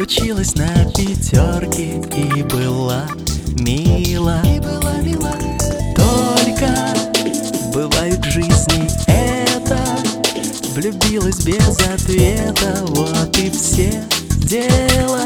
Училась на пятерке и была мила. Только бывает в жизни это: влюбилась без ответа, вот и все дела.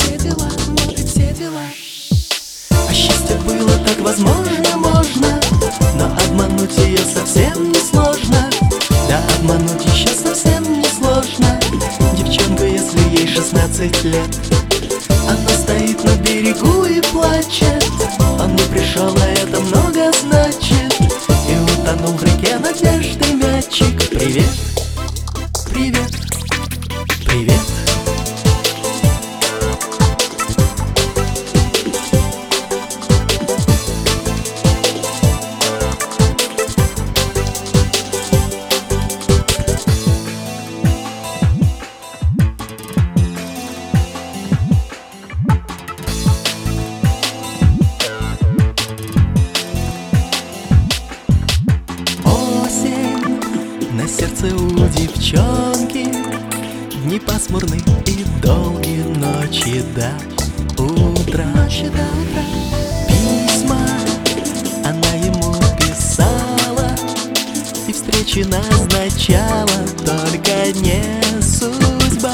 А счастье было так возможно, можно, но обмануть ее совсем не сложно. Да, обмануть еще совсем не сложно девчонку, если ей 16 лет. Она стоит на берегу и плачет. Он не пришел, а это много значит. И утонул в реке надежды мячик. Привет, привет, привет. На сердце у девчонки дни пасмурные и долгие, ночи до утра. Письма она ему писала и встречи назначала, только не судьба.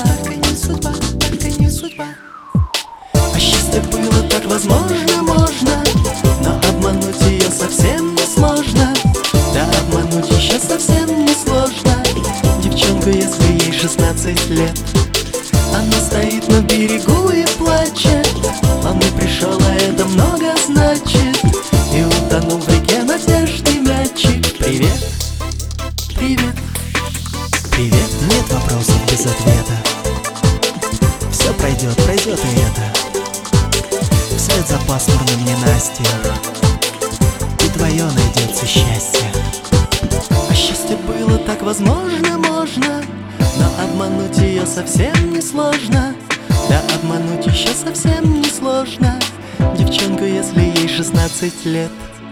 А счастье было так возможно, можно, но обмануть ее совсем не сложно. Да, обмануть еще совсем не сложно девчонку, если ей 16 лет. Она стоит на берегу и плачет. Он не пришел, а это много значит. И утонул в реке надежды мячик. Привет, привет, привет. Нет вопросов без ответа. Все пройдет, пройдет и это. Вслед за пасмурным ненастьем и твое найдется счастье. А счастье было так возможно, можно, но обмануть ее совсем не сложно. Да, обмануть еще совсем не сложно девчонку, если ей 16 лет.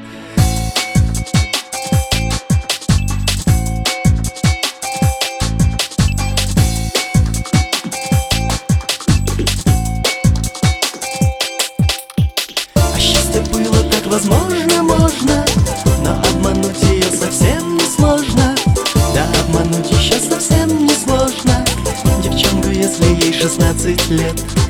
А счастье было так возможно, можно, но обмануть ее совсем не сложно. Да, обмануть еще совсем не сложно девчонку, если ей 16 лет.